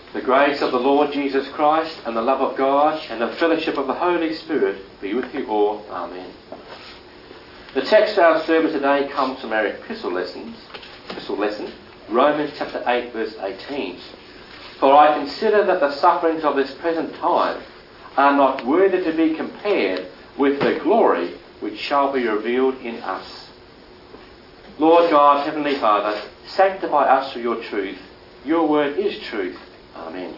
The grace of the Lord Jesus Christ and the love of God and the fellowship of the Holy Spirit be with you all. Amen. The text of our sermon today comes from our epistle lesson, Romans chapter 8, verse 18. For I consider that the sufferings of this present time are not worthy to be compared with the glory which shall be revealed in us. Lord God, Heavenly Father, sanctify us through your truth. Your word is truth. Amen.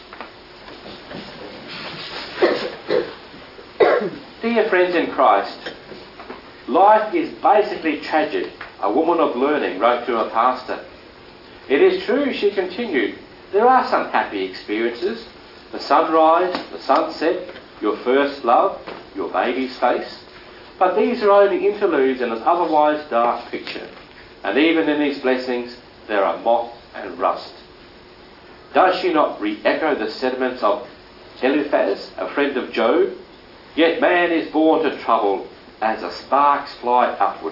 Dear friends in Christ, life is basically tragic, a woman of learning wrote to her pastor. It is true, she continued, there are some happy experiences. The sunrise, the sunset, your first love, your baby's face. But these are only interludes in an otherwise dark picture. And even in these blessings, there are moth and rust. Does she not re-echo the sentiments of Eliphaz, a friend of Job? Yet man is born to trouble as the sparks fly upward.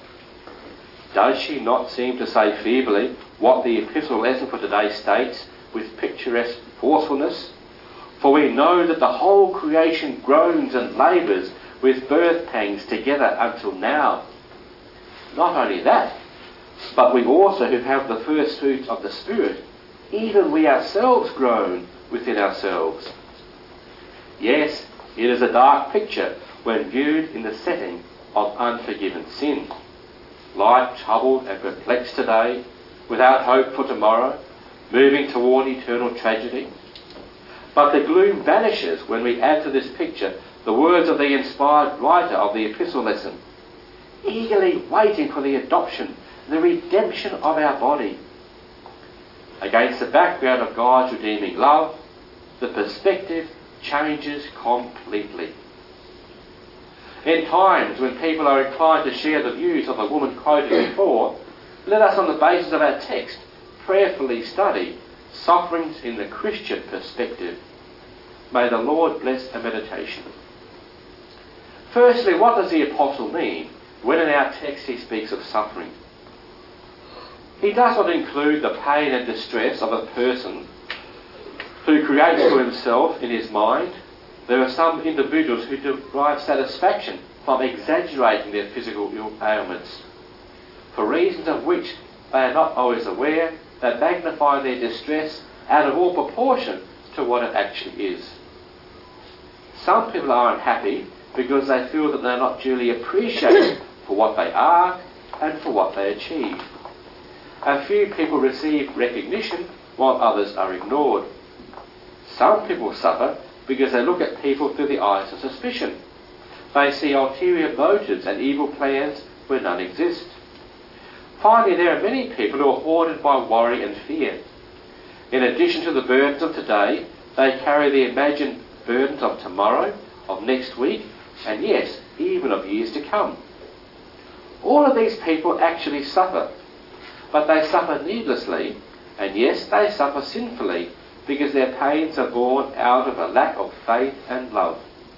Does she not seem to say feebly what the epistle lesson for today states with picturesque forcefulness? For we know that the whole creation groans and labours with birth pangs together until now. Not only that, but we also who have the first fruits of the Spirit, even we ourselves groan within ourselves. Yes, it is a dark picture when viewed in the setting of unforgiven sin. Life troubled and perplexed today, without hope for tomorrow, moving toward eternal tragedy. But the gloom vanishes when we add to this picture the words of the inspired writer of the epistle lesson, eagerly waiting for the adoption, the redemption of our body. Against the background of God's redeeming love, the perspective changes completely. In times when people are inclined to share the views of the woman quoted before, let us, on the basis of our text, prayerfully study sufferings in the Christian perspective. May the Lord bless a meditation. Firstly, what does the apostle mean when in our text he speaks of suffering? He does not include the pain and distress of a person who creates for himself in his mind. There are some individuals who derive satisfaction from exaggerating their physical ailments. For reasons of which they are not always aware, they magnify their distress out of all proportion to what it actually is. Some people are unhappy because they feel that they are not duly appreciated for what they are and for what they achieve. A few people receive recognition while others are ignored. Some people suffer because they look at people through the eyes of suspicion. They see ulterior motives and evil plans where none exist. Finally, there are many people who are haunted by worry and fear. In addition to the burdens of today, they carry the imagined burdens of tomorrow, of next week, and yes, even of years to come. All of these people actually suffer, but they suffer needlessly, and yes, they suffer sinfully, because their pains are born out of a lack of faith and love.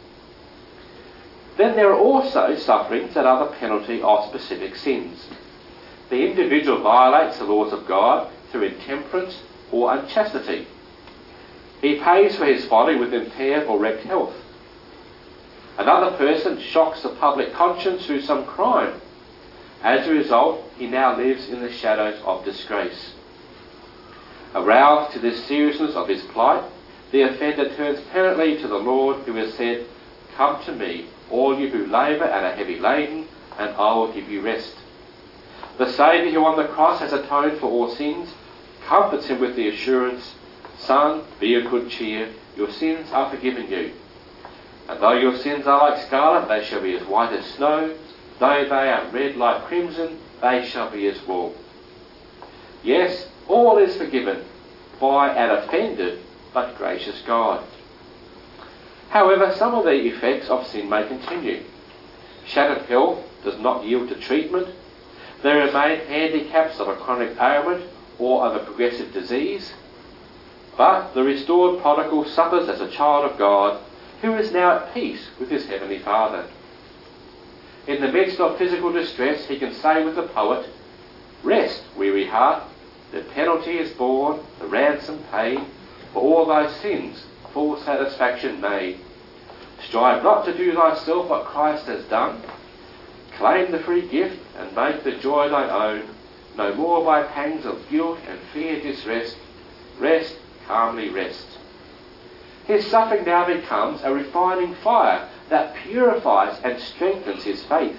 Then there are also sufferings that are the penalty of specific sins. The individual violates the laws of God through intemperance or unchastity. He pays for his folly with impaired or wrecked health. Another person shocks the public conscience through some crime. As a result, he now lives in the shadows of disgrace. Aroused to the seriousness of his plight, the offender turns penitently to the Lord, who has said, "Come to me, all you who labour and are heavy laden, and I will give you rest." The Saviour, who on the cross has atoned for all sins, comforts him with the assurance, "Son, be of good cheer, your sins are forgiven you. And though your sins are like scarlet, they shall be as white as snow. Though they are red like crimson, they shall be as wool." Yes, all is forgiven by an offended but gracious God. However, some of the effects of sin may continue. Shattered health does not yield to treatment. There remain handicaps of a chronic ailment or of a progressive disease. But the restored prodigal suffers as a child of God, who is now at peace with his heavenly Father. In the midst of physical distress, he can say with the poet, "Rest, weary heart, the penalty is borne, the ransom paid. for all thy sins, full satisfaction made. Strive not to do thyself what Christ has done. Claim the free gift and make the joy thine own. No more by pangs of guilt and fear distressed. Rest, calmly rest. His suffering now becomes a refining fire that purifies and strengthens his faith.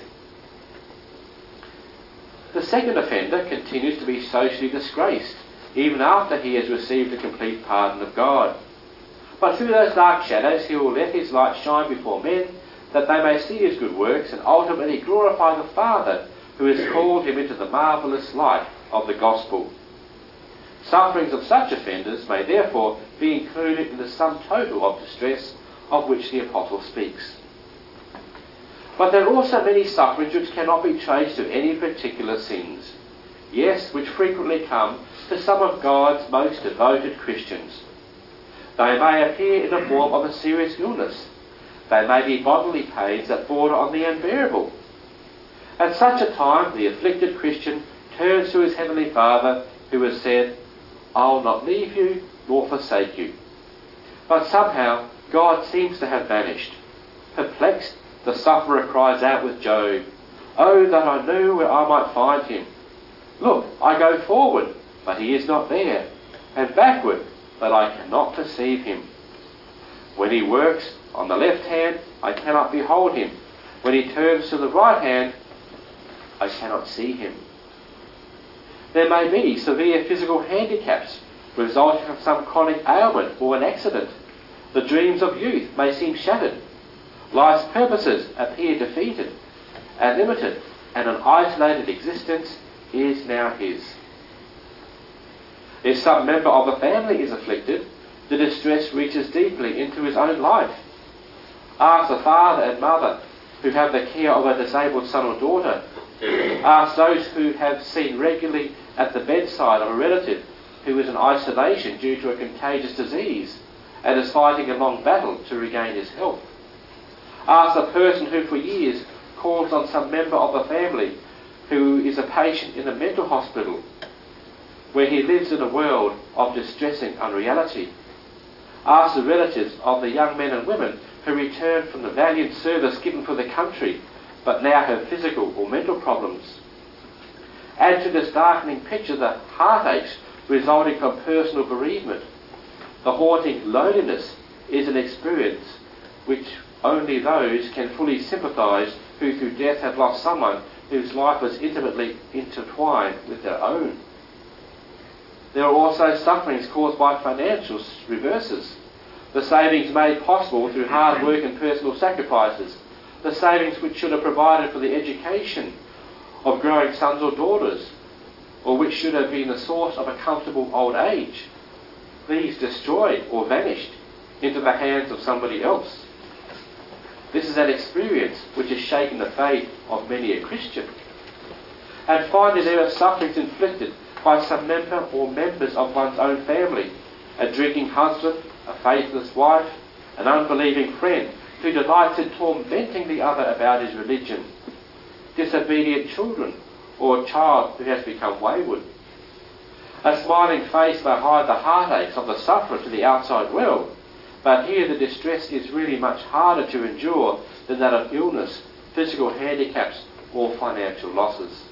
The second offender continues to be socially disgraced, even after he has received the complete pardon of God. But through those dark shadows he will let his light shine before men, that they may see his good works and ultimately glorify the Father who has called him into the marvellous light of the gospel. Sufferings of such offenders may therefore be included in the sum total of distress of which the Apostle speaks. But there are also many sufferings which cannot be traced to any particular sins. Yes, which frequently come to some of God's most devoted Christians. They may appear in the form of a serious illness. They may be bodily pains that border on the unbearable. At such a time, the afflicted Christian turns to his Heavenly Father, who has said, "I will not leave you nor forsake you." But somehow God seems to have vanished. Perplexed, the sufferer cries out with Job, "Oh, that I knew where I might find him. Look, I go forward, but he is not there, and backward, but I cannot perceive him. When he works on the left hand, I cannot behold him. When he turns to the right hand, I cannot see him." There may be severe physical handicaps resulting from some chronic ailment or an accident. The dreams of youth may seem shattered. Life's purposes appear defeated and limited, and an isolated existence is now his. If some member of the family is afflicted, the distress reaches deeply into his own life. Ask the father and mother who have the care of a disabled son or daughter. Ask those who have seen regularly at the bedside of a relative who is in isolation due to a contagious disease and is fighting a long battle to regain his health. Ask the person who for years calls on some member of the family who is a patient in a mental hospital, where he lives in a world of distressing unreality. Ask the relatives of the young men and women who return from the valiant service given for the country, but now have physical or mental problems. Add to this darkening picture the heartaches resulting from personal bereavement. The haunting loneliness is an experience which only those can fully sympathise who through death have lost someone whose life was intimately intertwined with their own. There are also sufferings caused by financial reverses. The savings made possible through hard work and personal sacrifices. The savings which should have provided for the education of growing sons or daughters, or which should have been the source of a comfortable old age. These destroyed or vanished into the hands of somebody else. This is an experience which has shaken the faith of many a Christian. And finally, there are sufferings inflicted by some member or members of one's own family, a drinking husband, a faithless wife, an unbelieving friend who delights in tormenting the other about his religion, disobedient children, or a child who has become wayward. A smiling face may hide the heartaches of the sufferer to the outside world, but here the distress is really much harder to endure than that of illness, physical handicaps, or financial losses.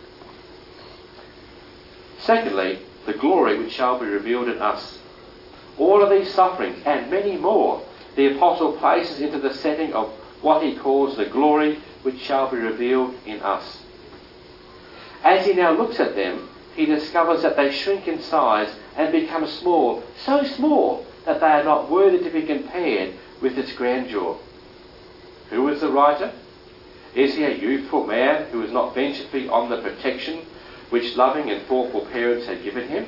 Secondly, the glory which shall be revealed in us. All of these sufferings, and many more, the Apostle places into the setting of what he calls the glory which shall be revealed in us. As he now looks at them, he discovers that they shrink in size and become small, so small that they are not worthy to be compared with its grandeur. Who is the writer? Is he a youthful man who has not ventured beyond the protection which loving and thoughtful parents had given him?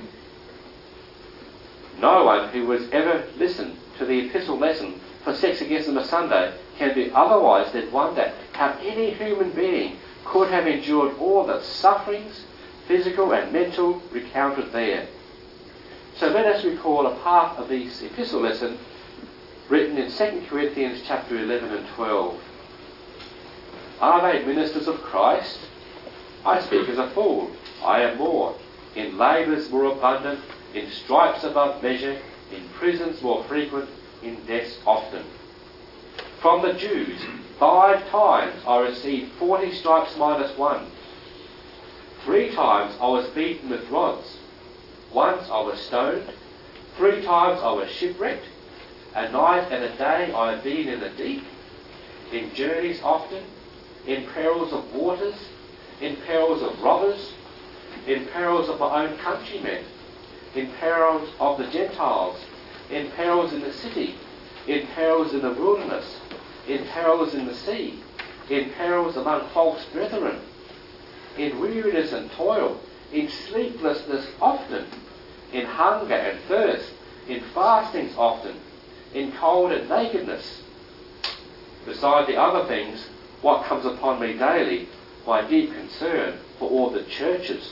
No one who has ever listened to the epistle lesson for Sex Against Them Sunday can do otherwise than wonder how any human being could have endured all the sufferings, physical and mental, recounted there. So let us recall a part of this epistle lesson written in 2 Corinthians chapter 11 and 12. Are they ministers of Christ? I speak as a fool. I am more. In labours more abundant, in stripes above measure, in prisons more frequent, in deaths often. From the Jews, 5 times I received 40 stripes minus 1. 3 times I was beaten with rods. Once I was stoned. 3 times I was shipwrecked. A night and a day I have been in the deep, in journeys often, in perils of waters, in perils of robbers, in perils of my own countrymen, in perils of the Gentiles, in perils in the city, in perils in the wilderness, in perils in the sea, in perils among false brethren, in weariness and toil, in sleeplessness often, in hunger and thirst, in fastings often, in cold and nakedness. Beside the other things, what comes upon me daily, my deep concern for all the churches.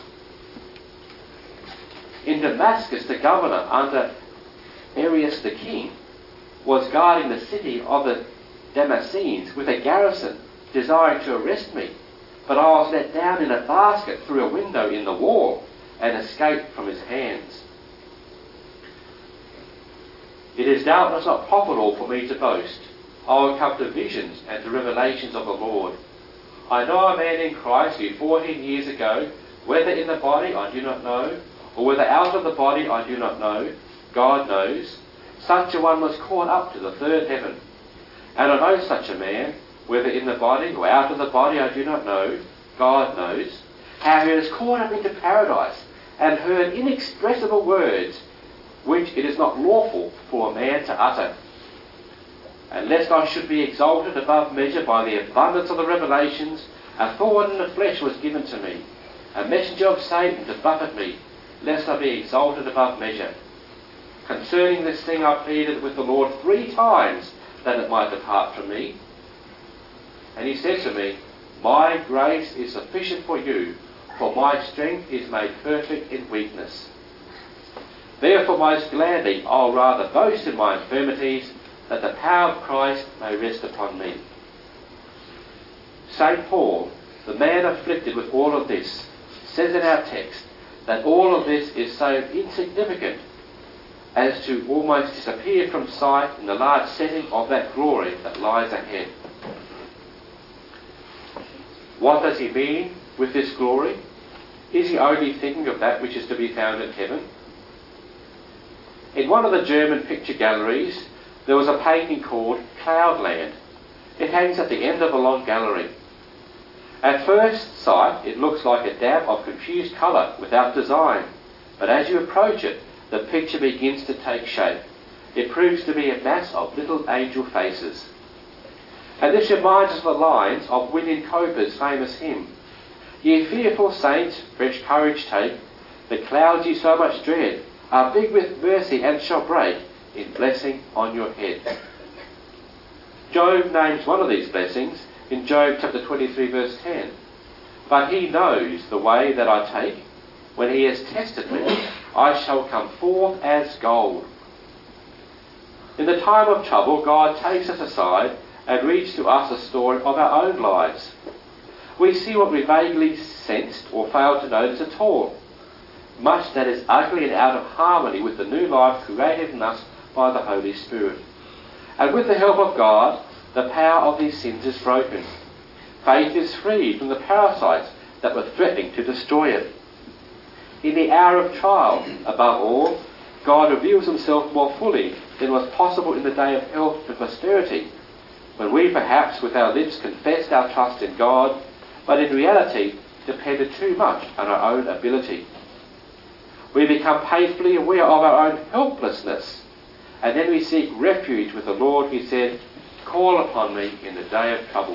In Damascus, the governor under Arius the king was guarding the city of the Damascenes with a garrison, desiring to arrest me. But I was let down in a basket through a window in the wall and escaped from his hands. It is doubtless not profitable for me to boast. I will come to visions and to revelations of the Lord. I know a man in Christ who 14 years ago, whether in the body I do not know, or whether out of the body I do not know, God knows, such a one was caught up to the third heaven. And I know such a man, whether in the body or out of the body I do not know, God knows, how he was caught up into paradise and heard inexpressible words which it is not lawful for a man to utter. And lest I should be exalted above measure by the abundance of the revelations, a thorn in the flesh was given to me, a messenger of Satan to buffet me, lest I be exalted above measure. Concerning this thing I pleaded with the Lord 3 times that it might depart from me. And he said to me, My grace is sufficient for you, for my strength is made perfect in weakness. Therefore most gladly I'll rather boast in my infirmities, that the power of Christ may rest upon me. St. Paul, the man afflicted with all of this, says in our text that all of this is so insignificant as to almost disappear from sight in the large setting of that glory that lies ahead. What does he mean with this glory? Is he only thinking of that which is to be found in heaven? In one of the German picture galleries, there was a painting called Cloudland. It hangs at the end of a long gallery. At first sight, it looks like a dab of confused colour without design, but as you approach it, the picture begins to take shape. It proves to be a mass of little angel faces. And this reminds us of the lines of William Cowper's famous hymn, Ye fearful saints, fresh courage take, the clouds ye so much dread are big with mercy and shall break in blessing on your head. Job names one of these blessings in Job chapter 23 verse 10. But he knows the way that I take. When he has tested me, I shall come forth as gold. In the time of trouble, God takes us aside and reads to us a story of our own lives. We see what we vaguely sensed or failed to notice at all. Much that is ugly and out of harmony with the new life created in us by the Holy Spirit. And with the help of God, the power of these sins is broken. Faith is freed from the parasites that were threatening to destroy it. In the hour of trial, above all, God reveals himself more fully than was possible in the day of health and prosperity, when we perhaps with our lips confessed our trust in God, but in reality depended too much on our own ability. We become painfully aware of our own helplessness, and then we seek refuge with the Lord who said, Call upon me in the day of trouble.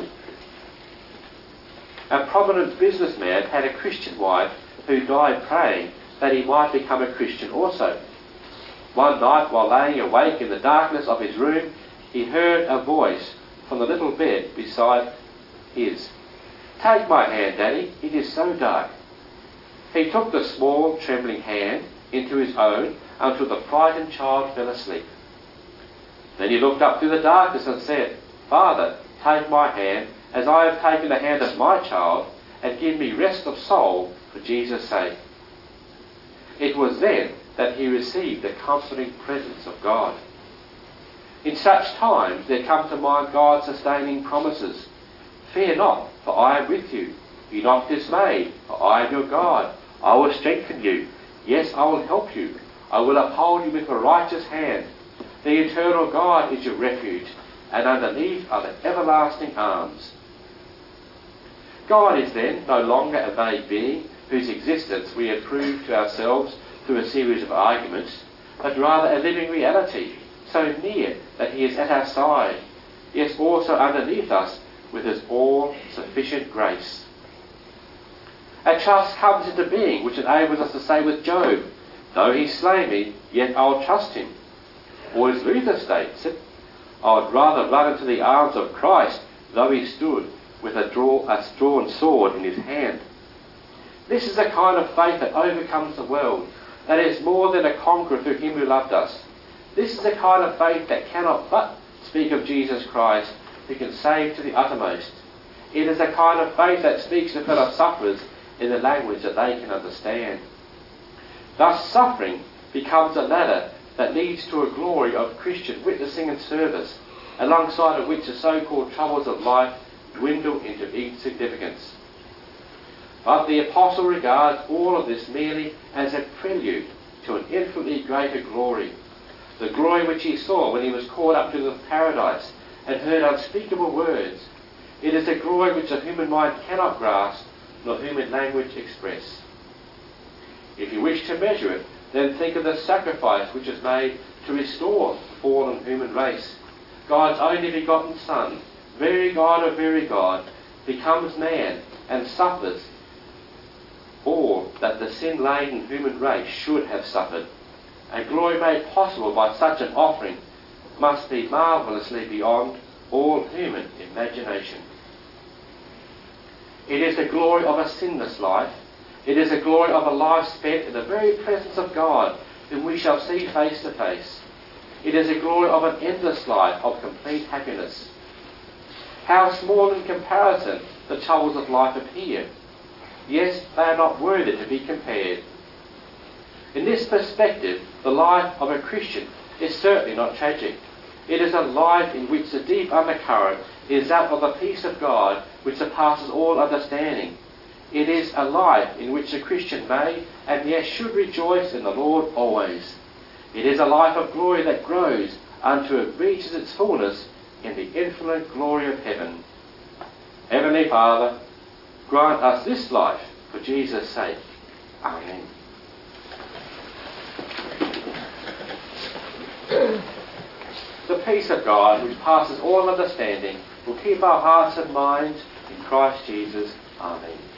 A prominent businessman had a Christian wife who died praying that he might become a Christian also. One night, while laying awake in the darkness of his room, he heard a voice from the little bed beside his. Take my hand, Daddy, it is so dark. He took the small, trembling hand into his own until the frightened child fell asleep. Then he looked up through the darkness and said, Father, take my hand as I have taken the hand of my child, and give me rest of soul for Jesus' sake. It was then that he received the comforting presence of God. In such times there come to mind God's sustaining promises. Fear not, for I am with you. Be not dismayed, for I am your God. I will strengthen you. Yes, I will help you. I will uphold you with a righteous hand. The eternal God is your refuge, and underneath are the everlasting arms. God is then no longer a vague being whose existence we have proved to ourselves through a series of arguments, but rather a living reality, so near that he is at our side, yes, also underneath us with his all-sufficient grace. A trust comes into being which enables us to say with Job, though he slay me, yet I'll trust him. Or as Luther states it, I would rather run into the arms of Christ, though he stood with a drawn sword in his hand. This is a kind of faith that overcomes the world, that is more than a conqueror through him who loved us. This is a kind of faith that cannot but speak of Jesus Christ, who can save to the uttermost. It is a kind of faith that speaks to fellow sufferers in the language that they can understand. Thus suffering becomes a ladder that leads to a glory of Christian witnessing and service, alongside of which the so-called troubles of life dwindle into insignificance. But the Apostle regards all of this merely as a prelude to an infinitely greater glory, the glory which he saw when he was caught up to the paradise and heard unspeakable words. It is a glory which the human mind cannot grasp, nor human language express. If you wish to measure it, then think of the sacrifice which is made to restore the fallen human race. God's only begotten Son, very God of very God, becomes man and suffers all that the sin-laden human race should have suffered. A glory made possible by such an offering must be marvellously beyond all human imagination. It is the glory of a sinless life. It is the glory of a life spent in the very presence of God, whom we shall see face to face. It is the glory of an endless life of complete happiness. How small in comparison the troubles of life appear. Yes, they are not worthy to be compared. In this perspective, the life of a Christian is certainly not tragic. It is a life in which the deep undercurrent is that of the peace of God which surpasses all understanding. It is a life in which the Christian may and yet should rejoice in the Lord always. It is a life of glory that grows until it reaches its fullness in the infinite glory of heaven. Heavenly Father, grant us this life for Jesus' sake. Amen. The peace of God, which passes all understanding, will keep our hearts and minds in Christ Jesus. Amen.